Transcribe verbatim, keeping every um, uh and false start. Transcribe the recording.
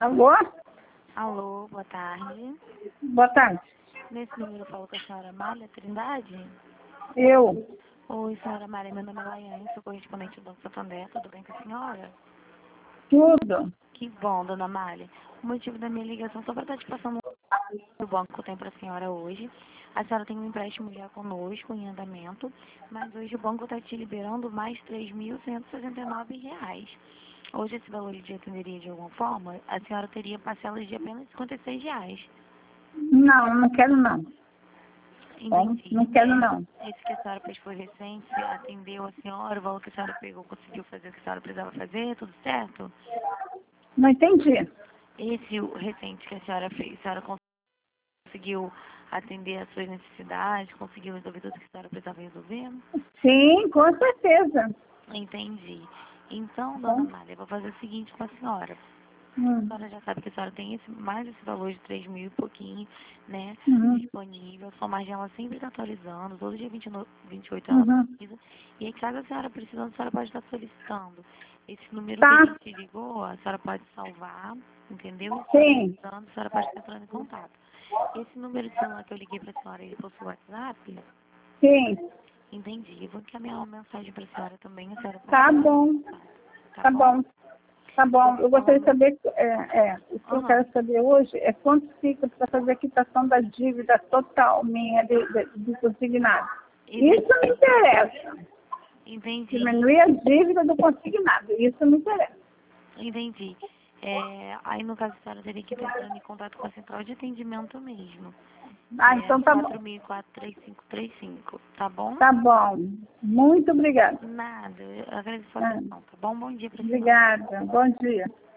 Alô? Alô, boa tarde. Boa tarde. Nesse número eu falo com a senhora Amália Trindade. Eu? Oi, senhora Amália, meu nome é Laiane, sou correspondente do Banco Santander, tudo bem com a senhora? Tudo. Que bom, dona Amália. O motivo da minha ligação só para estar te passando o banco que eu tenho para a senhora hoje. A senhora tem um empréstimo já conosco em andamento, mas hoje o banco está te liberando mais três mil cento e sessenta e nove reais. Hoje esse valor de atenderia de alguma forma, a senhora teria parcelas de apenas cinquenta e seis reais. Não, não quero não. Bom, Entendi. não quero É, não. esse que a senhora fez foi recente, atendeu a senhora, o valor que a senhora pegou, conseguiu fazer o que a senhora precisava fazer, tudo certo? Não entendi. Esse o recente que a senhora fez, a senhora conseguiu atender às suas necessidades, conseguiu resolver tudo que a senhora precisava resolver? Sim, com certeza. Entendi. Então, dona Bom, Amália, eu vou fazer o seguinte com a senhora. A hum, senhora já sabe que a senhora tem esse, mais esse valor de três mil e pouquinho, né, uhum, disponível. Sua margem ela sempre está atualizando, todo dia vinte e nove, vinte e oito ela uhum. atualiza. E aí, caso a senhora precisando, a senhora pode estar solicitando. Esse número que a Tá, gente te ligou, a senhora pode salvar, entendeu? E sim, solicitando, a senhora pode estar entrando em contato. Esse número de celular que eu liguei para a senhora, ele possui WhatsApp? sim. Entendi. Eu vou encaminhar uma mensagem para a senhora também, a senhora pode Tá estar entrando bom, em contato. Tá tá bom? bom. Tá bom. Vou Eu falar gostaria de meu... saber, é, é, o que eu Aham. quero saber hoje é quanto fica para fazer a quitação da dívida total minha de, de, de consignado. Isso me interessa. Entendi, Diminuir a dívida do consignado. Isso me interessa. entendi. É, aí, no caso, a senhora teria que estar entrando em contato com a central de atendimento mesmo, Ah, que é então tá bom. quatro mil e quatro, três cinco três cinco, tá bom? Tá bom. Muito obrigada. Nada, eu agradeço a sua Ah, atenção, tá bom? Bom dia para a senhora. obrigada. Bom dia.